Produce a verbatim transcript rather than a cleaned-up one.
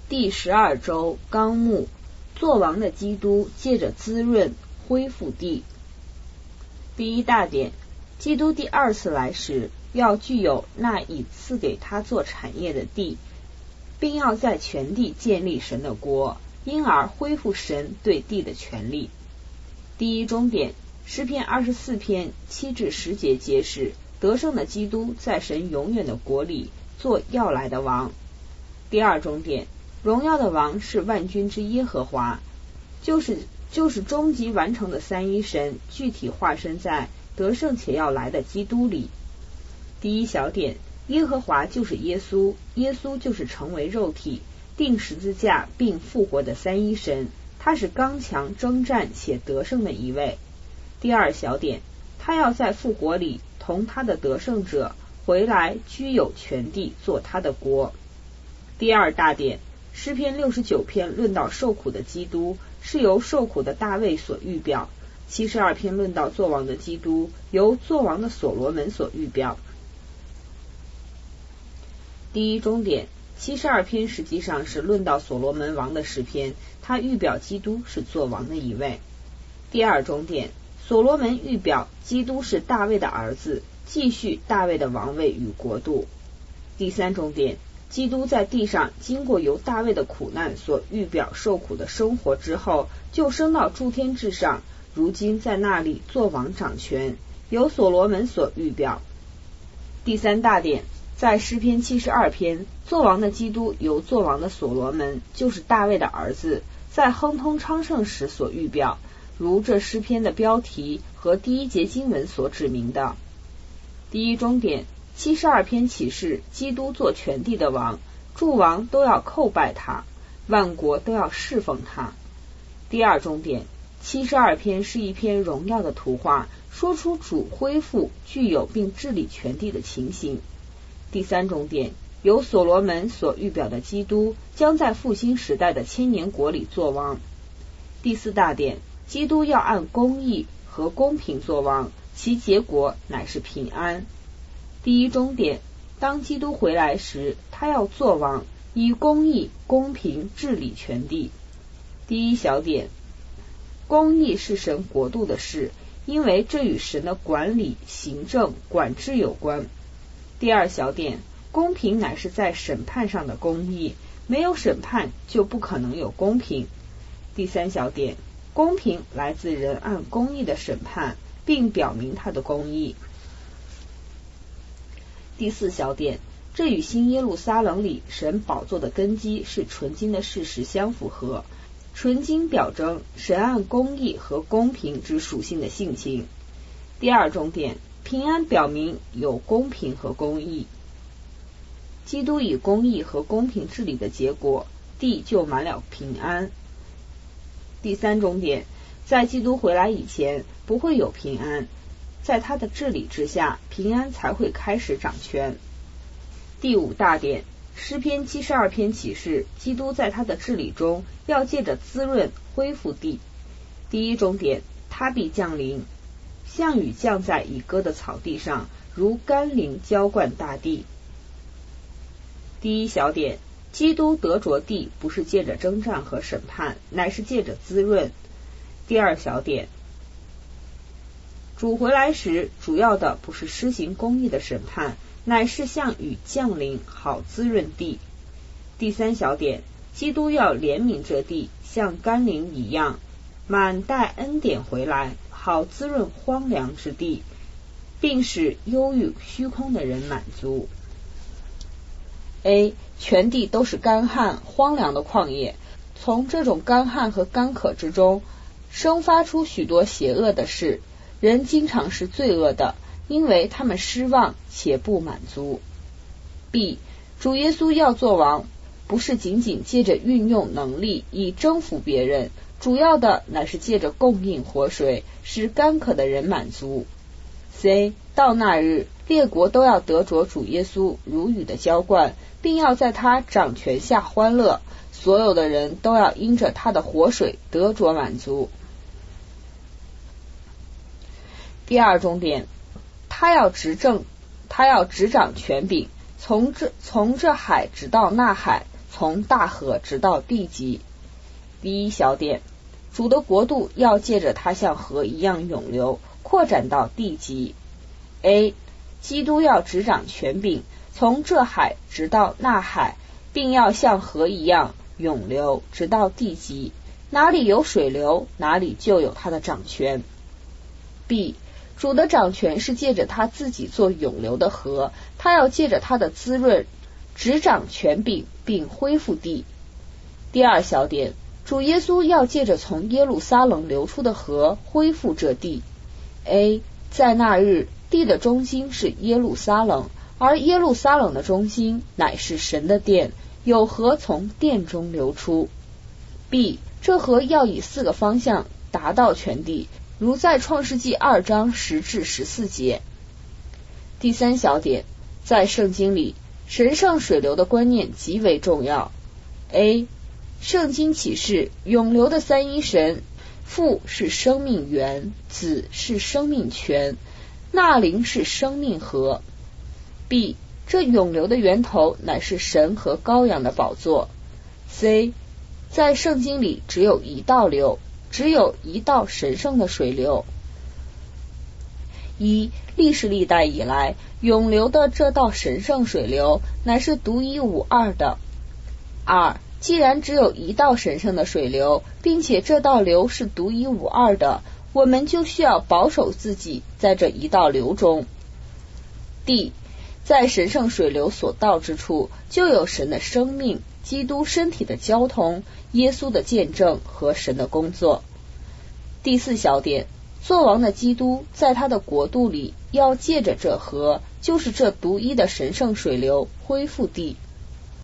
第十二周纲目，作王的基督借着滋润恢复地。第一大点，基督第二次来时，要具有那已赐给他做产业的地，并要在全地建立神的国，因而恢复神对地的权利。第一中点，诗篇二十四篇七至十节揭示得胜的基督在神永远的国里做要来的王。第二中点，荣耀的王是万军之耶和华，就是就是终极完成的三一神具体化身在得胜且要来的基督里。第一小点，耶和华就是耶稣，耶稣就是成为肉体钉十字架并复活的三一神，他是刚强征战且得胜的一位。第二小点，他要在复活里同他的得胜者回来居有全地做他的国。第二大点，诗篇六十九篇论到受苦的基督是由受苦的大卫所预表，七十二篇论到作王的基督由作王的所罗门所预表。第一中点，七十二篇实际上是论到所罗门王的诗篇，他预表基督是作王的一位。第二中点，所罗门预表基督是大卫的儿子，继续大卫的王位与国度。第三中点，基督在地上经过由大卫的苦难所预表受苦的生活之后，就升到诸天之上，如今在那里作王掌权，由所罗门所预表。第三大点，在诗篇七十二篇，作王的基督由作王的所罗门，就是大卫的儿子，在亨通昌盛时所预表，如这诗篇的标题和第一节经文所指明的。第一中点，七十二篇启示基督做全地的王，诸王都要叩拜他，万国都要侍奉他。第二中点，七十二篇是一篇荣耀的图画，说出主恢复具有并治理全地的情形。第三中点，由所罗门所预表的基督将在复兴时代的千年国里作王。第四大点，基督要按公义和公平作王，其结果乃是平安。第一中点，当基督回来时，他要作王，以公义公平治理全地。第一小点，公义是神国度的事，因为这与神的管理行政管制有关。第二小点，公平乃是在审判上的公义，没有审判就不可能有公平。第三小点，公平来自人按公义的审判，并表明他的公义。第四小点，这与新耶路撒冷里神宝座的根基是纯金的事实相符合，纯金表征神按公义和公平之属性的性情。第二重点，平安表明有公平和公义，基督以公义和公平治理的结果，地就满了平安。第三重点，在基督回来以前不会有平安，在他的治理之下，平安才会开始掌权。第五大点，诗篇七十二篇启示基督在他的治理中要借着滋润恢复地。第一重点，他必降临，像雨降在已割的草地上，如甘霖浇灌大地。第一小点，基督得着地不是借着征战和审判，乃是借着滋润。第二小点，主回来时，主要的不是施行公义的审判，乃是像雨降临，好滋润地。第三小点，基督要怜悯这地，像甘霖一样，满带恩典回来，好滋润荒凉之地，并使忧郁虚空的人满足。A. 全地都是干旱荒凉的旷野，从这种干旱和干渴之中生发出许多邪恶的事，人经常是罪恶的，因为他们失望且不满足。B. 主耶稣要做王，不是仅仅借着运用能力以征服别人，主要的乃是借着供应活水，使干渴的人满足。C. 到那日，列国都要得着主耶稣如雨的浇灌，并要在他掌权下欢乐，所有的人都要因着他的活水得着满足。第二重点，他要执政，他要执掌权柄，从这从这海直到那海， 从大河直到地极。第一小点，主的国度要借着他像河一样涌流，扩展到地极。A. 基督要执掌权柄，从这海直到那海，并要像河一样涌流，直到地极。哪里有水流，哪里就有他的掌权。B. 主的掌权是借着他自己做涌流的河，他要借着他的滋润执掌权柄，并恢复地。第二小点，主耶稣要借着从耶路撒冷流出的河恢复这地。 A. 在那日，地的中心是耶路撒冷，而耶路撒冷的中心乃是神的殿，有河从殿中流出。 B. 这河要以四个方向达到全地，如在创世纪二章十至十四节。第三小点，在圣经里，神圣水流的观念极为重要。 A. 圣经启示涌流的三一神，父是生命源，子是生命泉，那灵是生命河。 B. 这涌流的源头乃是神和羔羊的宝座。 C. 在圣经里只有一道流，只有一道神圣的水流。一、历史历代以来，涌流的这道神圣水流乃是独一无二的。二、既然只有一道神圣的水流，并且这道流是独一无二的，我们就需要保守自己在这一道流中。D. 在神圣水流所到之处，就有神的生命、基督身体的交通、耶稣的见证和神的工作。第四小点，作王的基督在他的国度里要借着这河，就是这独一的神圣水流恢复地。